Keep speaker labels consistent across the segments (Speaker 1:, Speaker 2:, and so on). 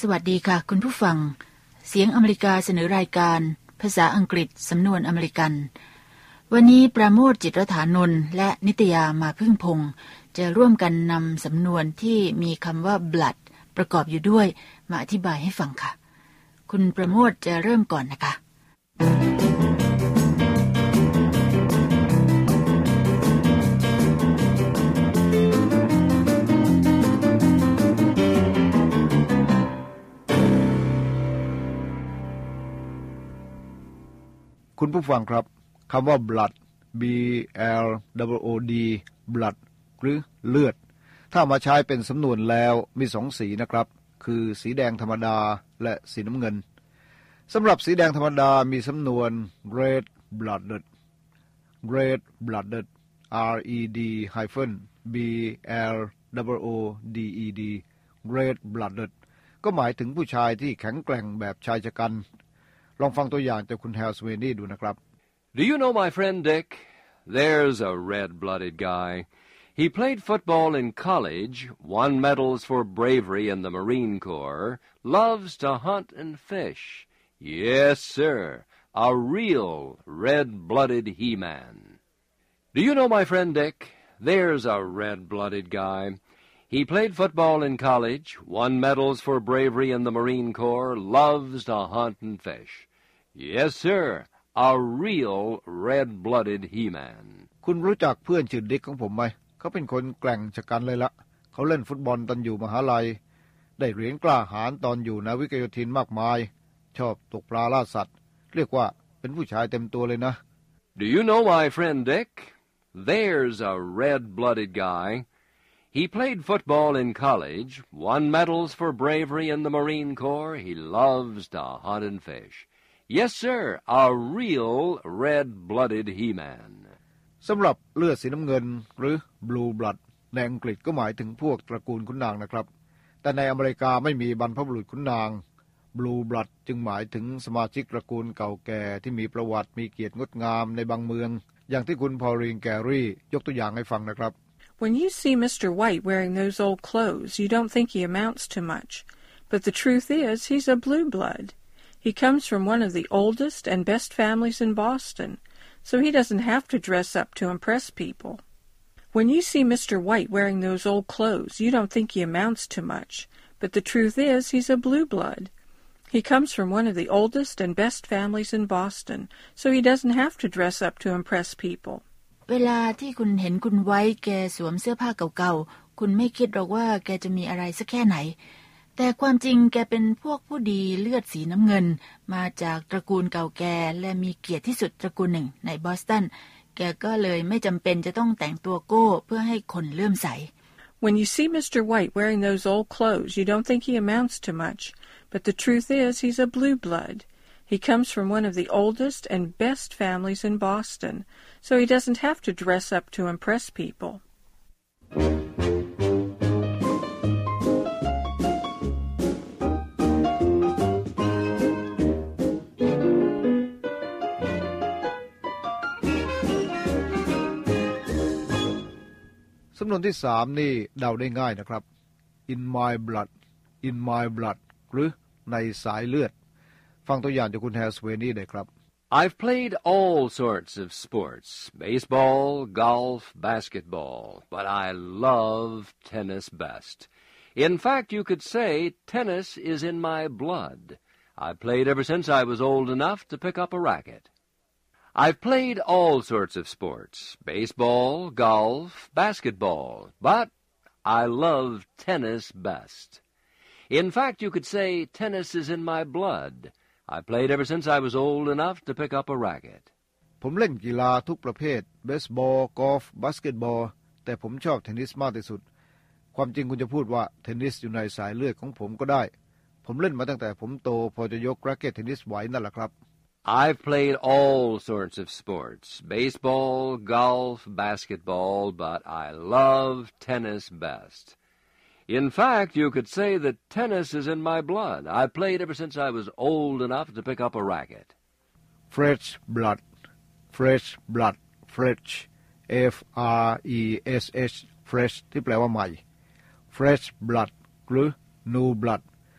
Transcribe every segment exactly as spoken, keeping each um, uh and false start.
Speaker 1: วัสดีค่ะคุณผู้ฟังเสียงอเมริกาเสนอรายการภาษาอังกฤษสำนวนอเมริกันวันนี้ปราโมทจิตรฐานนท์และนิตยามาพึ่งพงษ์จะร่วมกันนำสำนวนที่มีคำว่า blood ประกอบอยู่ด้วยมาอธิบายให้ฟังค่ะคุณปราโมทจะเริ่มก่อนนะคะ
Speaker 2: คุณผู้ฟังครับคำว่า blood b l o o d blood หรือเลือดถ้ามาใช้เป็นสำนวนแล้วมีสองสีนะครับคือสีแดงธรรมดาและสีน้ำเงินสำหรับสีแดงธรรมดามีสำนวน red blooded red blooded r e d hyphen b l o o d e d red blooded ก็หมายถึงผู้ชายที่แข็งแกร่งแบบชายชะกันลองฟังตัวอย่างจากคุณแฮลสเวนี่ดูนะครับ
Speaker 3: Do you know my friend Dick? There's a red-blooded guy. He played football in college, won medals for bravery in the Marine Corps, loves to hunt and fish. Yes, sir, a real red-blooded he-man. Do you know my friend Dick? There's a red-blooded guy. He played football in college, won medals for bravery in the Marine Corps, loves to hunt and fish.Yes, sir. A real red-blooded he-man.
Speaker 2: คุณรู้จักเพื่อนชื่อดิกของผมไหมเขาเป็นคนแกร่งชะกันเลยละเขาเล่นฟุตบอลตอนอยู่มหาลัยได้เหรียญกล้าหาญตอนอยู่นาวิกโยธินมากมายชอบตกปลาล่าสัตว์เรียกว่าเป็นผู้ชายเต็มตัวเลยนะ
Speaker 3: Do you know my friend Dick? There's a red-blooded guy. He played football in college, won medals for bravery in the Marine Corps. He loves to hunt and fish.Yes, sir, a real red-blooded he-man.
Speaker 2: สำหรับเลือดสีน้ำเงินหรือ blue blood ในอังกฤษก็หมายถึงพวกตระกูลขุนนางนะครับแต่ในอเมริกาไม่มีบรรพบุรุษขุนนาง blue blood จึงหมายถึงสมาชิกตระกูลเก่าแก่ที่มีประวัติมีเกียรติงดงามในบางเมืองอย่างที่คุณพอลลีนแกรี่ยกตัวอย่างให้ฟังนะครับ
Speaker 4: When you see Mister White wearing those old clothes, you don't think he amounts to much. But the truth is, he's a blue blood.He comes from one of the oldest and best families in Boston, so he doesn't have to dress up to impress people. When you see Mister White wearing those old clothes, you don't think he amounts to much, but the truth is he's a blue blood. He comes from one of the oldest and best families in Boston, so he doesn't have to dress up to impress people.
Speaker 1: เวลาที่คุณเห็นคุณไว้แกสวมเสื้อผ้าเก่าๆคุณไม่คิดหรอกว่าแกจะมีอะไรสักแค่ไหนแต่ความจริงแกเป็นพวกผู้ดีเลือดสีน้ำเงินมาจากตระกูลเก่าแก่และมีเกียรติที่สุดตระกูลหนึ่งในบอสตันแกก็เลยไม่จำเป็นจะต้องแต่งตัวโก้เพื่อให้คนเลื่อมใส
Speaker 4: When you see Mister White wearing those old clothes, you don't think he amounts to much, but the truth is he's a blue blood. He comes from one of the oldest and best families in Boston, so he doesn't have to dress up to impress people.
Speaker 2: สำนวนที่สามนี่เดาได้ง่ายนะครับ in my blood in my blood หรือในสายเลือดฟังตัวอย่างจากคุณแฮลสเวนี่ได้ครับ
Speaker 3: I've played all sorts of sports, baseball, golf, basketball, but I love tennis best. In fact, you could say tennis is in my blood. I've played ever since I was old enough to pick up a racket.I've played all sorts of sports, baseball, golf, basketball, but I love tennis best. In fact, you could say tennis is in my blood. I played ever since I was old enough to pick up a racket.
Speaker 2: ผมเล่นกีฬาทุกประเภทเบสบอลกอล์ฟบาสเกตบอลแต่ผมชอบเทนนิสมากที่สุดความจริงคุณจะพูดว่าเทนนิสอยู่ในสายเลือดของผมก็ได้ผมเล่นมาตั้งแต่ผมโตพอจะยกแร็คเก็ตเทนนิสไหวนั่นแหละครับ
Speaker 3: I've played all sorts of sports, baseball, golf, basketball, but I love tennis best. In fact, you could say that tennis is in my blood. I've played ever since I was old enough to pick up a racket.
Speaker 2: Fresh blood, fresh blood, fresh, F R E S H, fresh ที่แปลว่าใหม่ fresh blood หรือ new blood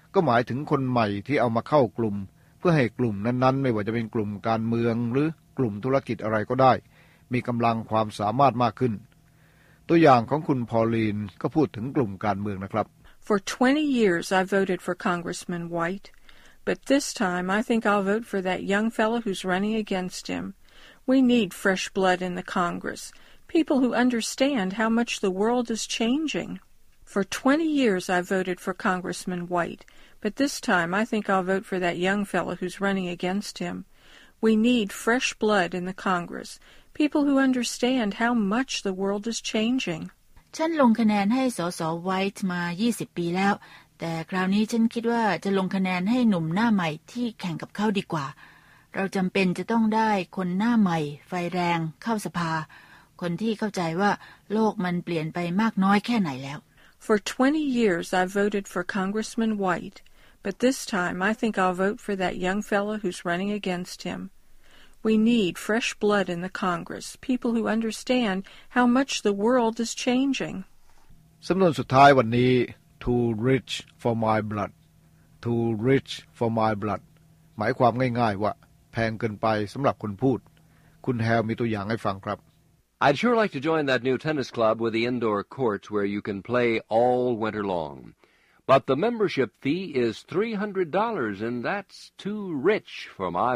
Speaker 2: ก็หมายถึงคนใหม่ที่เอามาเข้ากลุ่มเพื่อให้กลุ่มนั้นๆไม่ว่าจะเป็นกลุ่มการเมืองหรือกลุ่มธุรกิจอะไรก็ได้มีกำลังความสามารถมากขึ้นตัวอย่างของคุณพอลลีนก็พูดถึงกลุ่มการเมืองนะครับ
Speaker 4: For twenty years I voted for Congressman White, but this time I think I'll vote for that young fellow who's running against him. We need fresh blood in the Congress, people who understand how much the world is changing. For twenty years I voted for Congressman White, but this time I think I'll vote for that young fellow who's running against him. We need fresh blood in the Congress, people who understand how much the world is changing.
Speaker 1: ฉันลงคะแนนให้สสไวท์มายี่สิบปีแล้วแต่คราวนี้ฉันคิดว่าจะลงคะแนนให้หนุ่มหน้าใหม่ที่แข่งกับเขาดีกว่าเราจำเป็นจะต้องได้คนหน้าใหม่ไฟแรงเข้าสภาคนที่เข้าใจว่าโลกมันเปลี่ยนไปมากน้อยแค่ไหนแล้ว
Speaker 4: For twenty years I voted for Congressman White, but this time I think I'll vote for that young fellow who's running against him. We need fresh blood in the Congress, people who understand how much the world is changing.
Speaker 2: สำนวนสุดท้ายวันนี้ too rich for my blood too rich for my blood หมายความง่ายๆว่าแพงเกินไปสำหรับคนพูดคุณแฮลมีตัวอย่างให้ฟังครับ
Speaker 3: I'd sure like to join that new tennis club with the indoor courts where you can play all winter long. But the membership fee is three hundred dollars, and that's too rich for my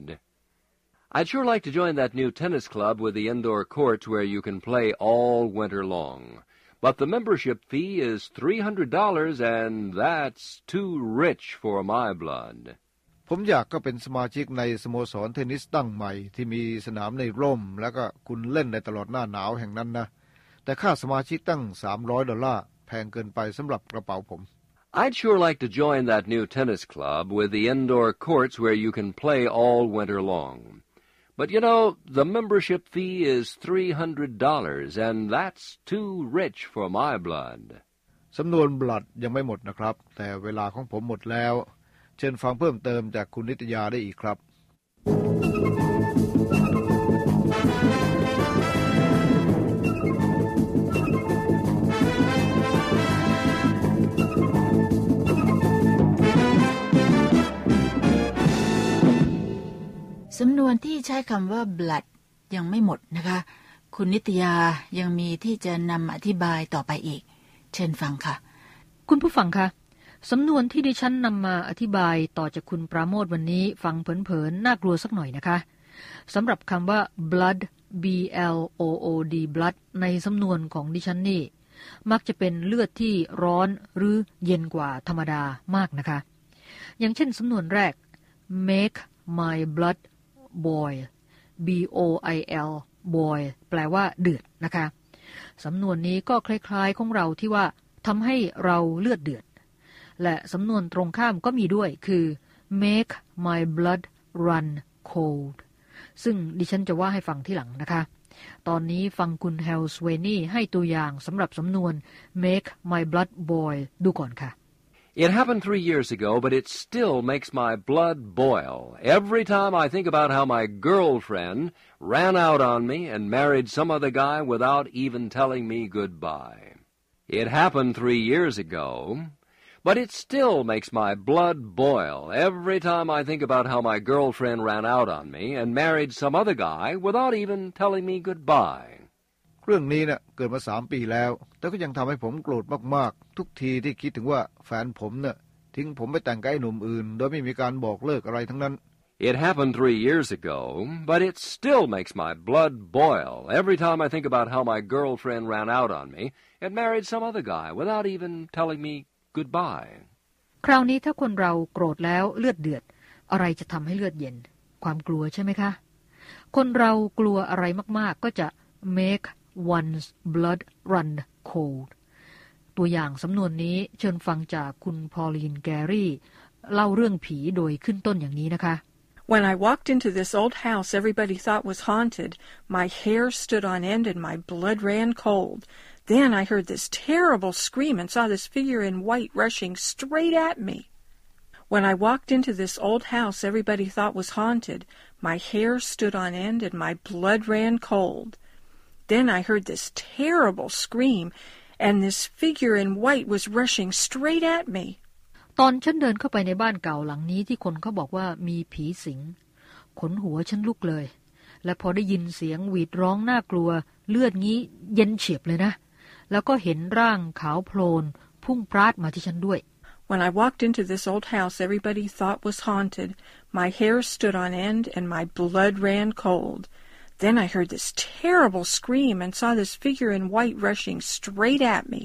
Speaker 3: blood.I'd sure like to join that new tennis club with the indoor courts where you can play all winter long. But the membership fee is three hundred dollars, and that's too rich for my blood.
Speaker 2: ผมอยากก็เป็นสมาชิกในสโมสรเทนนิสตั้งใหม่ที่มีสนามในร่มแล้วก็คุณเล่นในตลอดหน้าหนาวแห่งนั้นนะแต่ค่าสมาชิกตั้งสามร้อยดอลลาร์แพงเกินไปสำหรับกระเป๋าผม
Speaker 3: I'd sure like to join that new tennis club with the indoor courts where you can play all winter long.But, you know, the membership fee is three hundred dollars, and that's too rich for my blood.
Speaker 2: สำนวน blood ยังไม่หมดนะครับแต่เวลาของผมหมดแล้วเชิญฟังเพิ่มเติมจากคุณนิตยาได้อีกครับ
Speaker 1: สำนวนที่ใช้คำว่า blood ยังไม่หมดนะคะคุณนิตยายังมีที่จะนำอธิบายต่อไปอีกเชิญฟังค่ะ
Speaker 5: คุณผู้ฟังคะสำนวนที่ดิฉันนำมาอธิบายต่อจากคุณปราโมทย์วันนี้ฟังเผินๆน่ากลัวสักหน่อยนะคะสำหรับคำว่า blood b l o o d blood ในสำนวนของดิฉันนี่มักจะเป็นเลือดที่ร้อนหรือเย็นกว่าธรรมดามากนะคะอย่างเช่นสำนวนแรก make my blood boil b o i l boil แปลว่าเดือดนะคะสำนวนนี้ก็คล้ายๆของเราที่ว่าทำให้เราเลือดเดือดและสำนวนตรงข้ามก็มีด้วยคือ make my blood run cold ซึ่งดิฉันจะว่าให้ฟังที่หลังนะคะตอนนี้ฟังคุณเฮลสเวนี่ให้ตัวอย่างสำหรับสำนวน make my blood boil ดูก่อนค่ะ
Speaker 3: It happened three years ago, but it still makes my blood boil every time I think about how my girlfriend ran out on me and married some other guy without even telling me goodbye. It happened three years ago, but it still makes my blood boil every time I think about how my girlfriend ran out on me and married some other guy without even telling me goodbye.
Speaker 2: เรื่องนี้เนี่ยเกิดมาสามปีแล้วแต่ก็ยังทำให้ผมโกรธมากๆทุกทีที่คิดถึงว่าแฟนผมเนี่ยทิ้งผมไปแต่งกับไอ้หนุ่มอื่นโดยไม่มีการบอกเลิกอะไรทั้งนั้น
Speaker 3: It happened three years ago, but it still makes my blood boil every time I think about how my girlfriend ran out on me and married some other guy without even telling me goodbye.
Speaker 5: คราวนี้ถ้าคนเราโกรธแล้วเลือดเดือดอะไรจะทำให้เลือดเย็นความกลัวใช่ไหมคะคนเรากลัวอะไรมากๆก็จะ make one's blood run cold ตัวอย่างสำนวนนี้เชิญฟังจากคุณพอลลีนแกรี่เล่าเรื่องผีโดยขึ้นต้นอย่างนี้นะคะ
Speaker 4: When I walked into this old house everybody thought was haunted, my hair stood on end and my blood ran cold. Then I heard this terrible scream and saw this figure in white rushing straight at me. When I walked into this old house everybody thought was haunted, my hair stood on end and my blood ran cold.Then I heard this terrible scream, and this figure in white was rushing straight at me.
Speaker 5: ตอนฉันเดินเข้าไปในบ้านเก่าหลังนี้ที่คนเขาบอกว่ามีผีสิงขนหัวฉันลุกเลยและพอได้ยินเสียงหวีดร้องน่ากลัวเลือดงี้เย็นเฉียบเลยนะแล้วก็เห็นร่างขาวโพลนพุ่งปราดมาที่ฉันด้วย
Speaker 4: When I walked into this old house everybody thought was haunted. My hair stood on end and my blood ran cold. Then I heard this terrible scream and saw this figure in white rushing straight at me.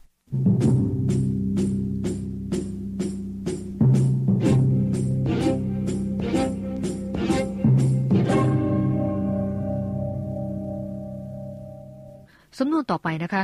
Speaker 5: สำนวนต่อไปนะคะ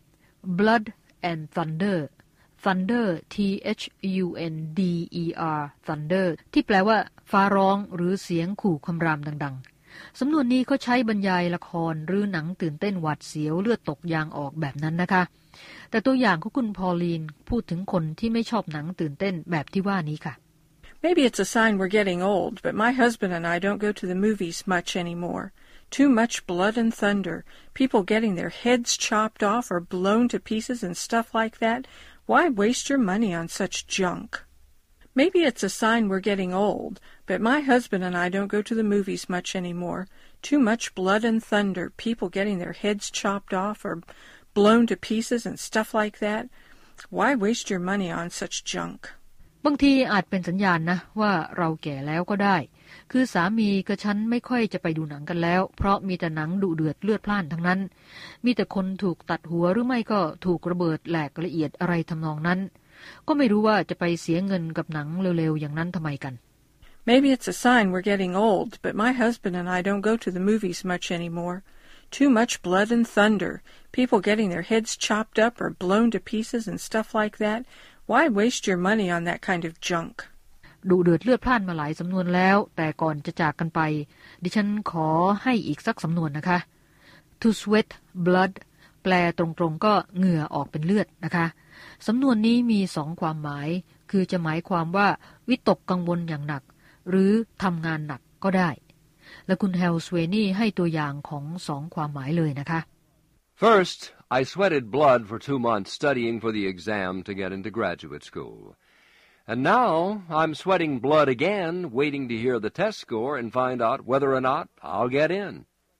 Speaker 5: blood and thunder thunder t h u n d e r thunder ที่แปลว่าฟ้าร้องหรือเสียงขู่คำรามดังๆสำนวนนี้เขาใช้บรรยายละครหรือหนังตื่นเต้นหวาดเสียวเลือดตกยางออกแบบนั้นนะคะแต่ตัวอย่างของคุณพอลลีนพูดถึงคนที่ไม่ชอบหนังตื่นเต้นแบบที่ว่านี้ค่ะ
Speaker 4: Maybe it's a sign we're getting old, but my husband and I don't go to the movies much anymore.Too much blood and thunder, people getting their heads chopped off or blown to pieces and stuff like that. Why waste your money on such junk? Maybe it's a sign we're getting old, but my husband and I don't go to the movies much anymore. Too much blood and thunder, people getting their heads chopped off or blown to pieces and stuff like that. Why waste your money on such junk?
Speaker 5: บางทีอาจเป็นสัญญาณนะว่าเราแก่แล้วก็ได้คือสามีกับฉันไม่ค่อยจะไปดูหนังกันแล้วเพราะมีแต่หนังดุเดือดเลือดพล่านทั้งนั้นมีแต่คนถูกตัดหัวหรือไม่ก็ถูกระเบิดแหลกละเอียดอะไรทำนองนั้นก็ไม่รู้ว่าจะไปเสียเงินกับหนังเร็วๆอย่างนั้นทำไมกัน
Speaker 4: Maybe it's a sign we're getting old, but my husband and I don't go to the movies much anymore. Too much blood and thunder, people getting their heads chopped up or blown to pieces and stuff like that.Why waste your money on that kind of junk?
Speaker 5: ดุเดือดเลือดพล่านมาหลายสำนวนแล้วแต่ก่อนจะจากกันไปดิฉันขอให้อีกสักสำนวนนะคะ to sweat blood แปลตรงๆก็เหงื่อออกเป็นเลือดนะคะสำนวนนี้มีสองความหมายคือจะหมายความว่าวิตกกังวลอย่างหนักหรือทำงานหนักก็ได้และคุณเฮลสเวนี่ให้ตัวอย่างของสองความหมายเลยนะคะ
Speaker 3: First, I sweated blood for two months studying for the exam to get into graduate school. And now I'm sweating blood again, waiting to hear the test score and find out whether or not I'll get in.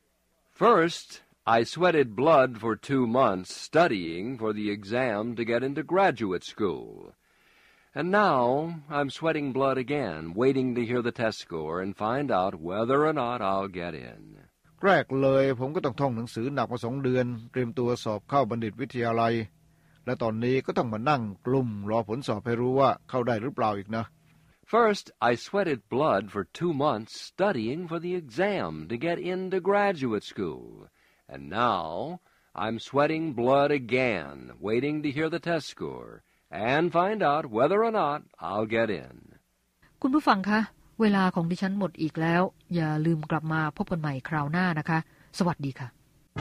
Speaker 3: First, I sweated blood for two months studying for the exam to get into graduate school. And now I'm sweating blood again, waiting to hear the test score and find out whether or not I'll get in.
Speaker 2: แรกเลยผมก็ต้องท่องหนังสือหนักมาสองเดือนเตรียมตัวสอบเข้าบัณฑิตวิทยาลัยและตอนนี้ก็ต้องมานั่งกลุ่มรอผลสอบให้รู้ว่าเข้าได้หรือเปล่าอีกนะ
Speaker 3: First, I sweated blood for two months studying for the exam to get into graduate school. And now I'm sweating blood again, waiting to hear the test score and find out whether or not I'll get in.
Speaker 5: คุณผู้ฟังคะเวลาของดิฉันหมดอีกแล้วอย่าลืมกลับมาพบกันใหม่คราวหน้านะคะสวัสดีค่ะ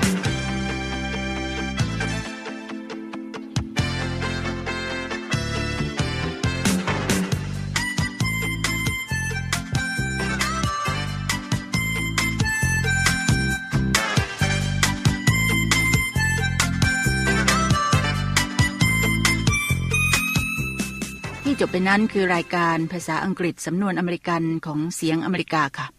Speaker 1: ที่จบไปนั้นคือรายการภาษาอังกฤษสำนวนอเมริกันของเสียงอเมริกาค่ะ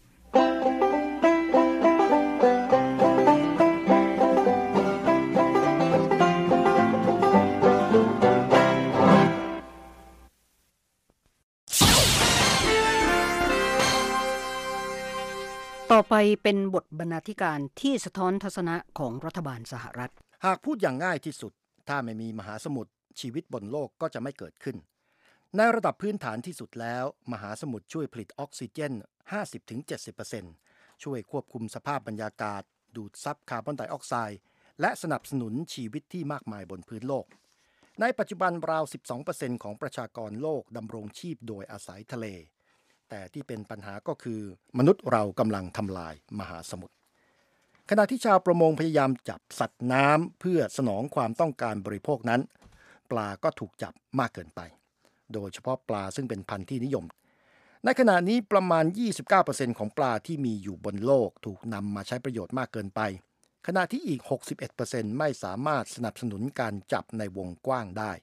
Speaker 6: ต่อไปเป็นบทบรรณาธิการที่สะท้อนทัศนะของรัฐบาลสหรัฐ
Speaker 7: หากพูดอย่างง่ายที่สุดถ้าไม่มีมหาสมุทรชีวิตบนโลกก็จะไม่เกิดขึ้นในระดับพื้นฐานที่สุดแล้วมหาสมุทรช่วยผลิตออกซิเจน ห้าสิบถึงเจ็ดสิบเปอร์เซ็นต์ ช่วยควบคุมสภาพบรรยากาศดูดซับคาร์บอนไดออกไซด์และสนับสนุนชีวิตที่มากมายบนพื้นโลกในปัจจุบันราว สิบสองเปอร์เซ็นต์ ของประชากรโลกดำรงชีพโดยอาศัยทะเลแต่ที่เป็นปัญหาก็คือมนุษย์เรากำลังทำลายมหาสมุทรขณะที่ชาวประมงพยายามจับสัตว์น้ำเพื่อสนองความต้องการบริโภคนั้นปลาก็ถูกจับมากเกินไปโดยเฉพาะปลาซึ่งเป็นพันธุ์ที่นิยมในขณะนี้ประมาณ ยี่สิบเก้าเปอร์เซ็นต์ ของปลาที่มีอยู่บนโลกถูกนำมาใช้ประโยชน์มากเกินไปขณะที่อีก หกสิบเอ็ดเปอร์เซ็นต์ ไม่สามารถสนับสนุนการจับในวงกว้างได้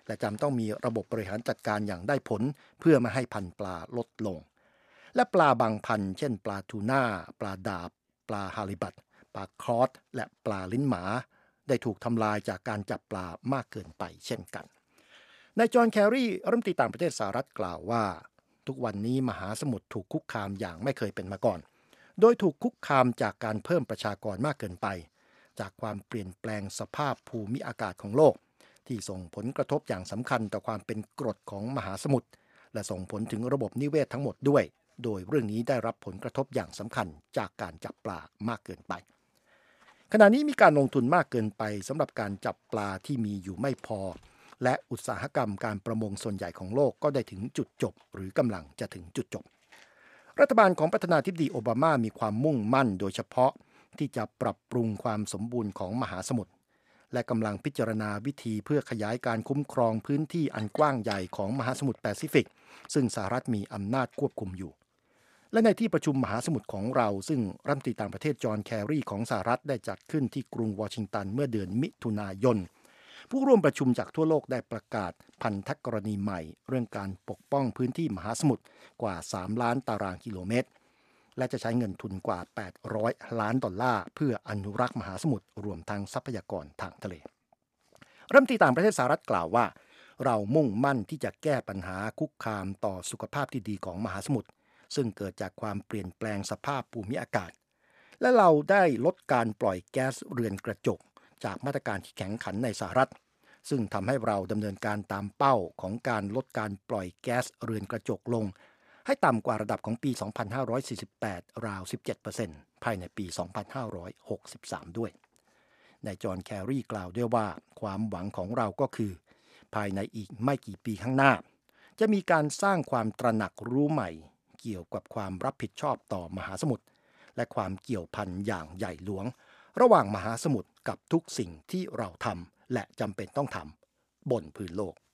Speaker 7: และจำต้องมีระบบบริหารจัดการอย่างได้ผลเพื่อไม่ให้พันธุ์ปลาลดลงและปลาบางพันธุ์เช่นปลาทูน่าปลาดาบปลาฮาริบัตปลาครอสและปลาลิ้นหมาได้ถูกทำลายจากการจับปลามากเกินไปเช่นกันนายจอห์นแครีรัฐมนตรีต่างประเทศสหรัฐกล่าวว่าทุกวันนี้มหาสมุทรถูกคุกคามอย่างไม่เคยเป็นมาก่อนโดยถูกคุกคามจากการเพิ่มประชากรมากเกินไปจากความเปลี่ยนแปลงสภาพภูมิอากาศของโลกที่ส่งผลกระทบอย่างสำคัญต่อความเป็นกรดของมหาสมุทรและส่งผลถึงระบบนิเวศทั้งหมดด้วยโดยเรื่องนี้ได้รับผลกระทบอย่างสำคัญจากการจับปลามากเกินไปขณะนี้มีการลงทุนมากเกินไปสำหรับการจับปลาที่มีอยู่ไม่พอและอุตสาหกรรมการประมงส่วนใหญ่ของโลกก็ได้ถึงจุดจบหรือกำลังจะถึงจุดจบรัฐบาลของประธานาธิบดีโอบามามีความมุ่งมั่นโดยเฉพาะที่จะปรับปรุงความสมบูรณ์ของมหาสมุทรและกำลังพิจารณาวิธีเพื่อขยายการคุ้มครองพื้นที่อันกว้างใหญ่ของมหาสมุทรแปซิฟิกซึ่งสหรัฐมีอำนาจควบคุมอยู่และในที่ประชุมมหาสมุทรของเราซึ่งรัฐมนตรีต่างประเทศจอห์นแครีของสหรัฐได้จัดขึ้นที่กรุงวอชิงตันเมื่อเดือนมิถุนายนผู้ร่วมประชุมจากทั่วโลกได้ประกาศพันธกรณีใหม่เรื่องการปกป้องพื้นที่มหาสมุทรกว่าสามล้านตารางกิโลเมตรและจะใช้เงินทุนกว่าแปดร้อยล้านดอลลาร์เพื่ออนุรักษ์มหาสมุทรรวมทั้งทรัพยากรทางทะเลรัฐมนตรีต่างประเทศสหรัฐกล่าวว่าเรามุ่งมั่นที่จะแก้ปัญหาคุกคามต่อสุขภาพที่ดีของมหาสมุทรซึ่งเกิดจากความเปลี่ยนแปลงสภาพภูมิอากาศและเราได้ลดการปล่อยแก๊สเรือนกระจกจากมาตรการที่แข็งขันในสหรัฐซึ่งทำให้เราดำเนินการตามเป้าของการลดการปล่อยแก๊สเรือนกระจกลงให้ต่ำกว่าระดับของปี สองพันห้าร้อยสี่สิบแปด ราว สิบเจ็ดเปอร์เซ็นต์ ภายในปี สองพันห้าร้อยหกสิบสาม ด้วยนายจอห์นแครีกล่าวด้วยว่าความหวังของเราก็คือภายในอีกไม่กี่ปีข้างหน้าจะมีการสร้างความตระหนักรู้ใหม่เกี่ยวกับความรับผิดชอบต่อมหาสมุทรและความเกี่ยวพันอย่างใหญ่หลวงระหว่างมหาสมุทรกับทุกสิ่งที่เราทำและจำเป็นต้องทำบนพื้นโลก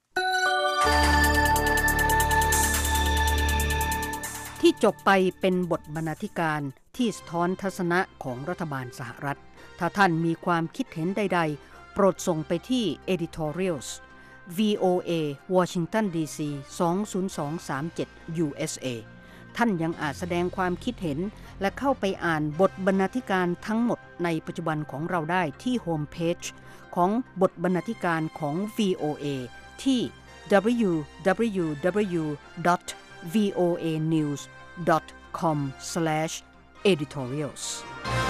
Speaker 6: ที่จบไปเป็นบทบรรณาธิการที่สะท้อนทัศนะของรัฐบาลสหรัฐถ้าท่านมีความคิดเห็นใดๆโปรดส่งไปที่ editorials วี โอ เอ Washington ดี ซี สอง ศูนย์ สอง สาม เจ็ด ยู เอส เอ ท่านยังอาจแสดงความคิดเห็นและเข้าไปอ่านบทบรรณาธิการทั้งหมดในปัจจุบันของเราได้ที่โฮมเพจของบทบรรณาธิการของ วี โอ เอ ที่ ดับเบิลยู ดับเบิลยู ดับเบิลยู ดอท วี โอ เอ นิวส์ ดอท คอม สแลช เอดิทอเรียลส์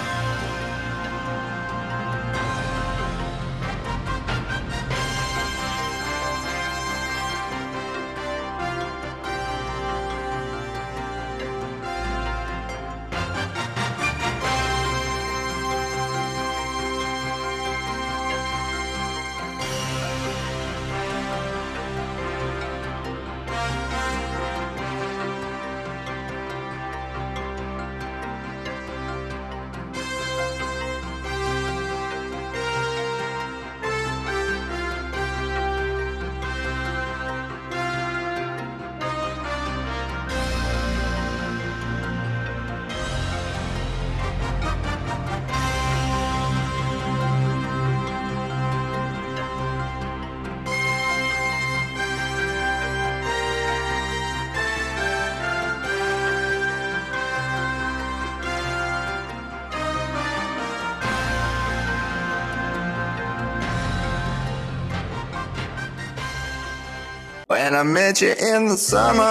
Speaker 8: When I met you in the summer,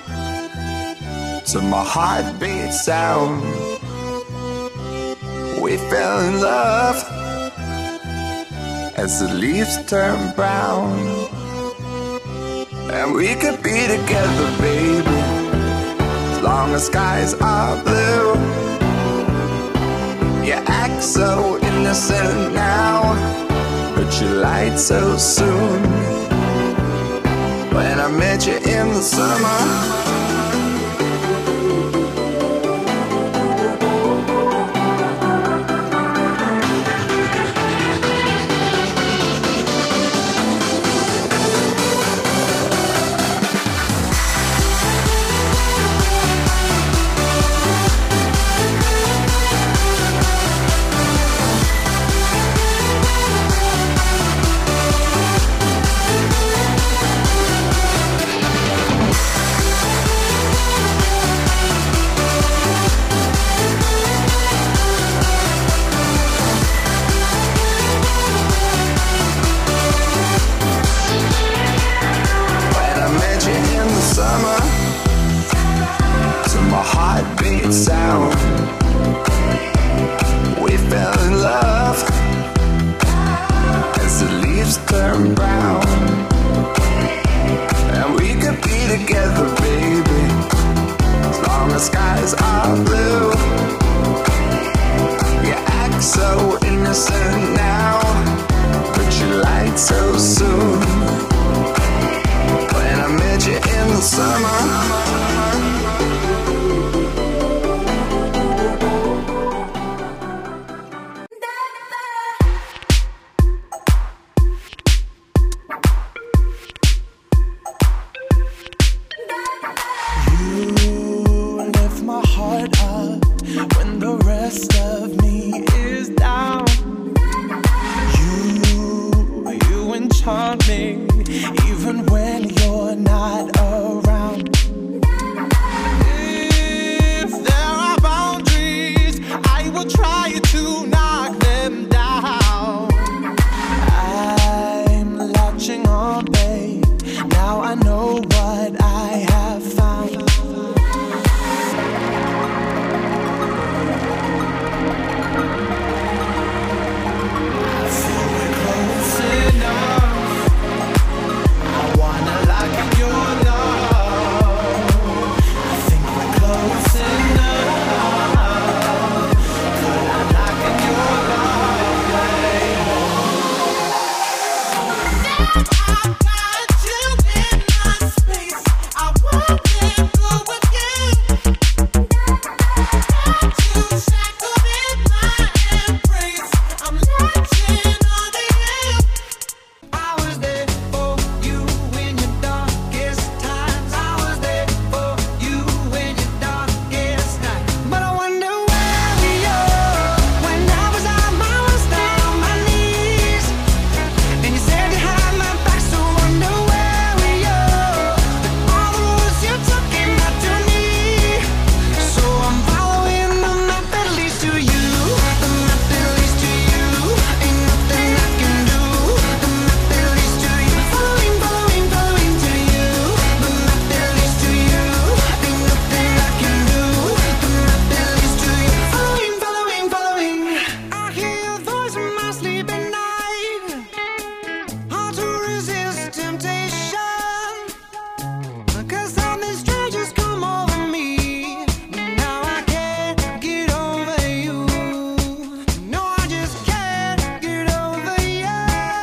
Speaker 8: to my heartbeat sound, we fell in love as the leaves turn brown. And we could be together, baby, as long as skies are blue. You act so innocent now, but you lied so soon.When I met you in the summer,
Speaker 9: rest of me is down. You, you enchant me, even when you're not around. If there are boundaries, I will try to knock them down. I'm latching on, babe. Now I know what I have found. I feel we're close enough. I wanna lock in your love. I think we're close enough. Could I lock in your love, babe? Now I got you in my space. I won't let go again. Got you shackled in my embrace. I'm latching on to you. I was there for you in your darkest times. I was there for you in your darkest night. But I wonder where we are when I was on my worst, down on my knees. And you said you had my back, so wonder where we are. All the roads you took came back to me. So I'm following the map that leads to you. The map that leads to you. Ain't nothing I can do. The map that leads to you. Following, following, following to you. The map that leads to you. Ain't nothing I can do. The map that leads to you. Following, following, following. I hear your voice in my sleep at night. Hard to resist temptation. 'Cause something strange has come over me. Now I can't get over you. No, I just can't get over you.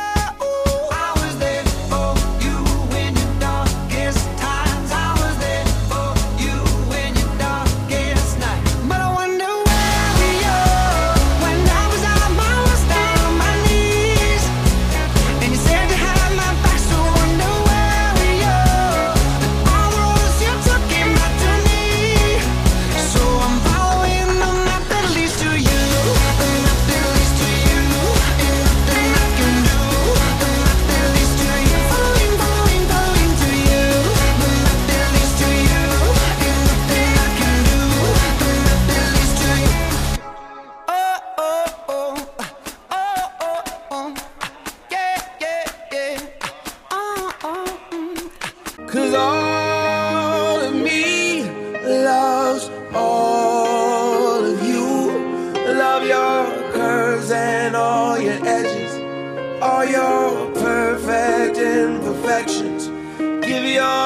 Speaker 9: I was there for you in your darkest times. I was there for you in your darkest night. But I wonder where we are when I was on my worst, down on my knees. And you said you had my back, so wonder where we are. All the roads you took came back to me. So I'm following the map that leads to you. The map that leads to you. Ain't nothing I can do. The map that leads to you. Following, following, following to you. The map that leads to you. Ain't nothing I can do. The map that leads to you. Oh, oh, oh. Oh, oh, oh. Yeah, yeah, yeah. Oh, oh, mm. 'Cause all of me loves all of you. Love your curves and all your edges, all your perfect imperfections. Give your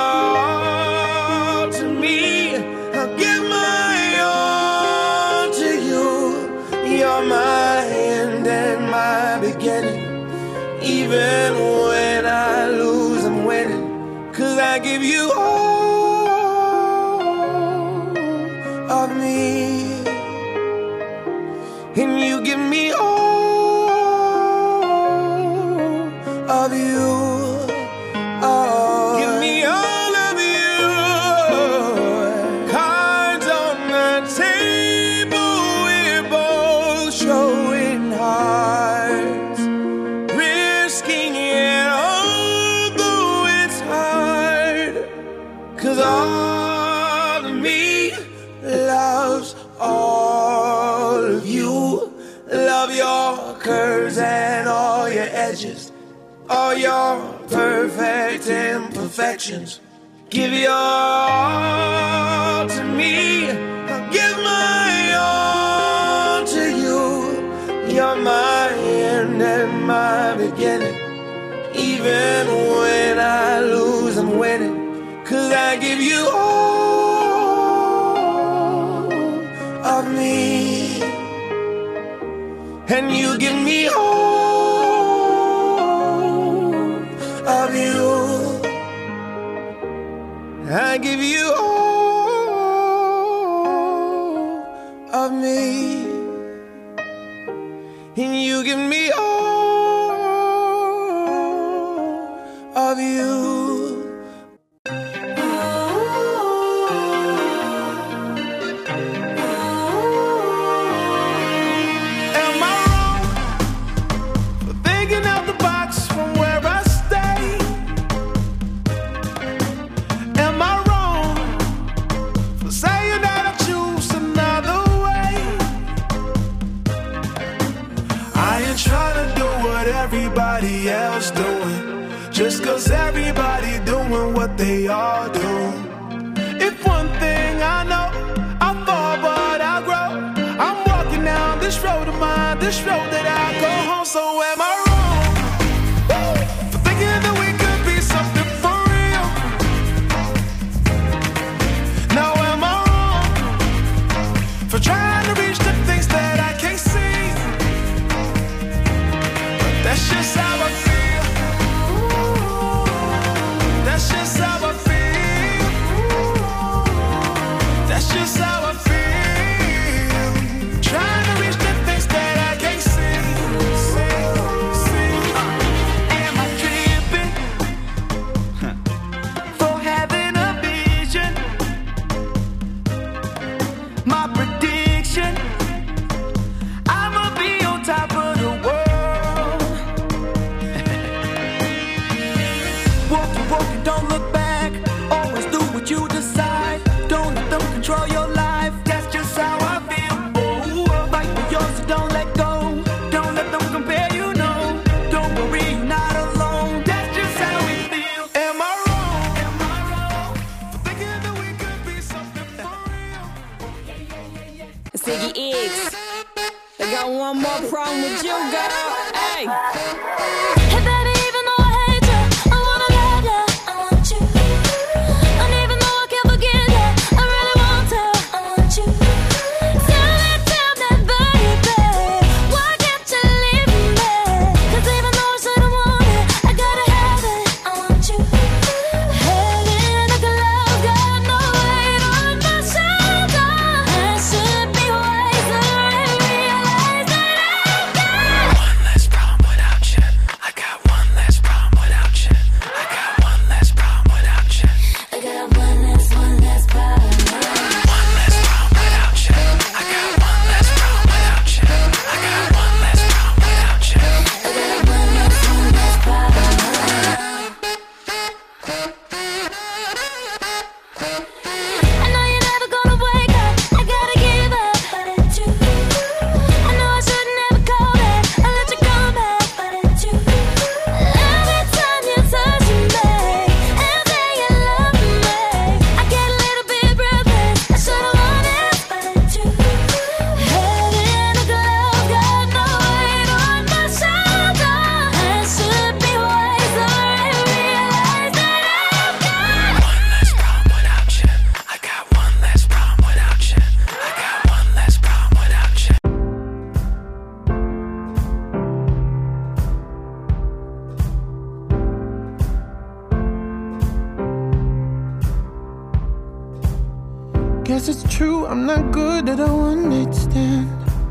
Speaker 9: all to me. I'll give my all to you. You're my end and my beginning. Even when I lose, I'm winning. 'Cause I give you all of me. And you give me all of you. Oh, give me all of you. Cards on the table, we're both showing hearts. Risking it, although it's hard. 'Cause all of me loves all of you. Love your curves and all your edges, all your perfect imperfections. Give your all to me. I'll give my all to you. You're my end and my beginning. Even when I lose, I'm winning. 'Cause I give you all of me. And you give me all of you. I give you all of me. And you give me all of you. this road of mine, this road that I go home. So am I wrong for thinking that we could be something for real? Now am I wrong for trying to reach the things that I can't see? But that's just how I feel. That's just how I feel. That's just how I feel. Trying to reach the things that I can't see. See, see. Am I tripping for having a vision? My prediction, I'ma be on top of the world. Walking, walking, don't look back. Always do what you decide. Don't let them control your life. That's just how I feel. Oh, fight for yours, so don't let go. Don't let them compare, you know. Don't worry, you're not alone. That's just how we feel. Am I wrong? Am I wrong for thinking that we could be something for real?
Speaker 10: Ziggy X, I got one more problem with you, girl. Hey.
Speaker 11: Hey baby, even though I hate you, I wanna love you, I want you. And even though I can't forget you, I really want to, I want you. Tell me, tell me, baby, why can't you leave me? 'Cause even though I said I want it, I gotta have it, I want you. Heaven like a love, got no weight on my shoulder. I should be wiser and realize that I've got
Speaker 9: One less problem without you. I got one less problem without you. I got one less problem without you.
Speaker 11: I got one less, one less problem.
Speaker 9: One less problem without you. I got one less problem without you. I got one less problem without you.
Speaker 11: I got one less, one less problem. I know you're never gonna wake up. I gotta give up, but it's you. I know I should never call back. I let you come back, but it's you. Every time you touch me and say you love me, I get a little bit breathless. I should've known it, but it's you. Heaven like a love, got no weight on my shoulder. I should be wiser and realize that I've got
Speaker 9: One less problem without you. I got one less problem without you. I got one less problem without you.
Speaker 12: Guess it's true, I'm not good at a one-night stand.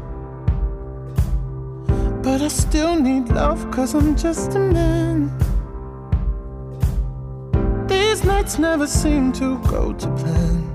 Speaker 12: But I still need love, cause I'm just a man. These nights never seem to go to plan.